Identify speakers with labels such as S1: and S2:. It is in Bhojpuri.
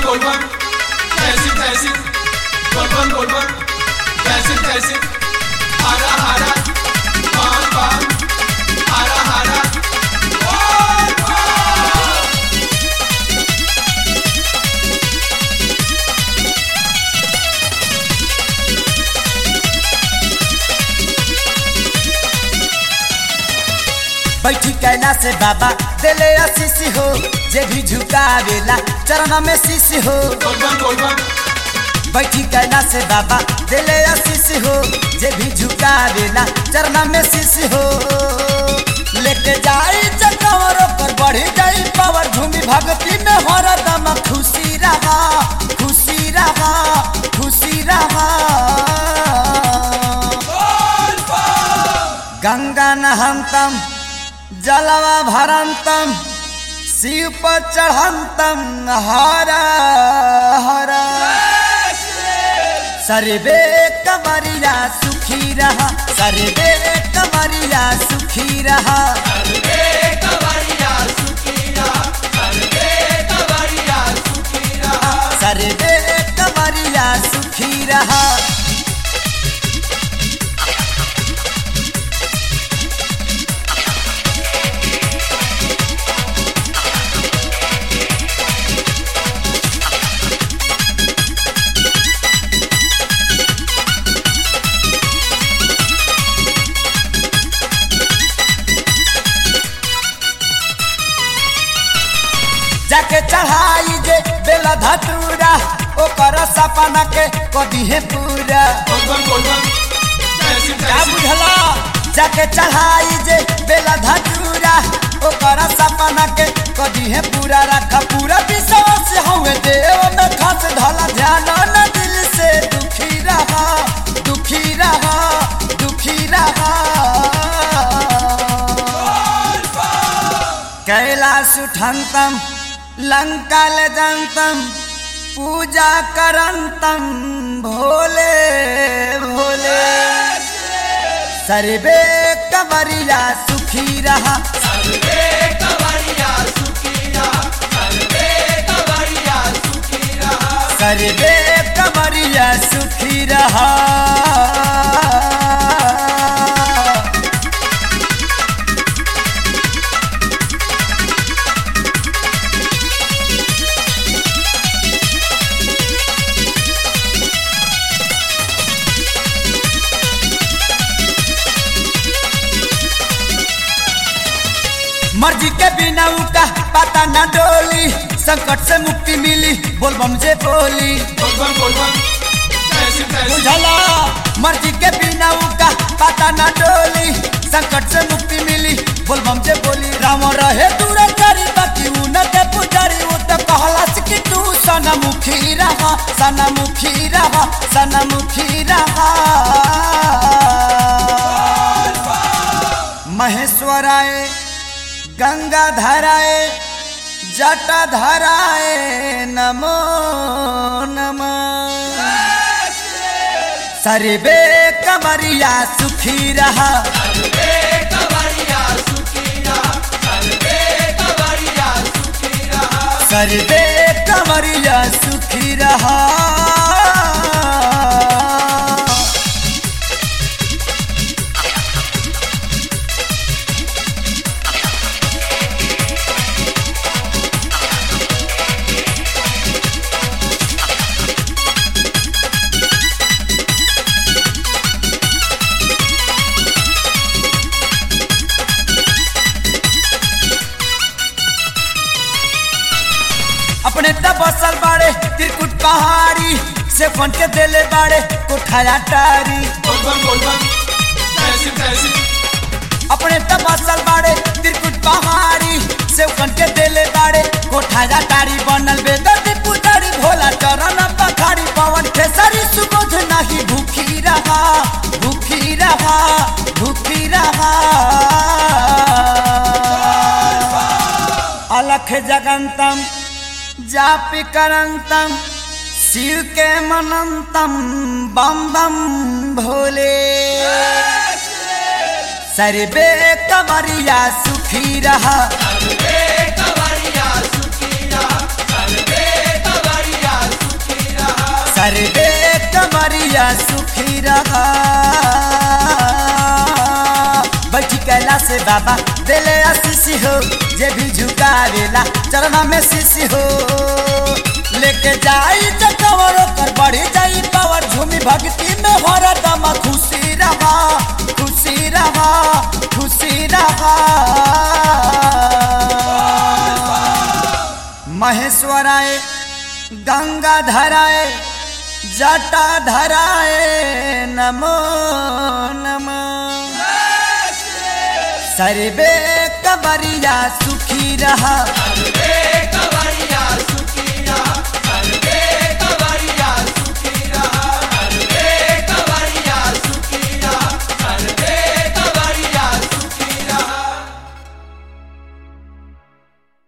S1: बोलबम जैसी तैसी बोलबम जैसी तैसी हारा हारा बाम बाम हारा हारा
S2: बैठी कैला से बाबा दिले आशीष हो जे भी झुकावेला चरण में शीश हो।
S1: बोलबम
S2: बैठी कैला से बाबा दिले आशीष हो जे भी झुकावेला चरण में शीश हो। लेके जाई चकवर पर बढ़ी जाई पावर झूमी भक्ति में हरदम खुशी रहा खुशी रहा खुशी रहा। गंगा नहंतम जलवा भरंतम शिव पर चढ़ंतम हरा हरा। सर्वे कवरिया सुखी रहा सर्वे कवरिया सुखी रहा
S1: सर्वे कवरिया सुखी रहा सर्वे कवरिया सुखी रहा
S2: सर्वे कवरिया सुखी रहा। जाके चढ़ाई जे बेला धतूरा ओकर सपना के कदी है पूरा।
S1: बोलबम जैसी
S2: क्या
S1: तैसी
S2: बुझला जाके चढ़ाई जे बेला धतूरा ओकर सपना के कदी है पूरा। रखा पूरा विश्वास हमें देव में खास धला ध्यान न दिल से दुखी रहा दुखी रहा दुखी रहा। कैलाश उठंतम लंका ले जनतम पूजा करंतम भोले भोले। सर्वे कवरिया सुखी रहा
S1: सर्वे कवरिया सुखी रहा सर्वे कवरिया सुखी रहा
S2: सर्वे कवरिया सुखी रहा। मर्जी के बिना उनका पता न डोली संकट से मुक्ति मिली बोलबम जे बोली।
S1: बोलबम जैसी तैसी
S2: बुझला मर्जी के बिना उनका पता न डोली संकट से मुक्ति मिली बोलबम जे बोली। राम रहे दूर करी बाकी उनके पुजारी वो तो कहला कि तू सनमुखी रहा सनमुखी रहा सनमुखी रहा। महेश्वराय गंगा धराए जटा धराए नमो नमः। सर्वे कवरिया सुखी रहा
S1: सर्वे कवरिया सुखी रहा सर्वे कवरिया सुखी रहा
S2: सर्वे कवरिया सुखी रहा। अपने तबसल बाड़े त्रिकुट पहाड़ी से फन के देले बाड़े कोठाया टारी।
S1: बोलबम जैसी तैसी
S2: अपने तबसल बाड़े त्रिकुट पहाड़ी से फन के देले बाड़े कोठाया टारी। बनल बेदर्दी पुजारी भोला चरण पखाड़ी पवन खेसरी सुबोध नहीं भूखी रहा भूखी रहा भूखी रहा। अलख जगंतम जापि करंतम शिव के मनंतम बम बम भोले। सर्वे कवरिया सुखी रहा
S1: सर्वे कवरिया सुखी रहा सर्वे कवरिया
S2: से बाबा दिले आशीष हो, जे भी झुकावेला चरण में शीश हो। लेके जाई चकवरो कर बढ़ी जाई पावर, झूमी भक्ति में हरदम खुशी रहा, खुशी रहा, खुशी रहा। महेश्वराय गंगा धराए जटा धराए नमो नमो। सर्वे कवरिया सुखी रहा।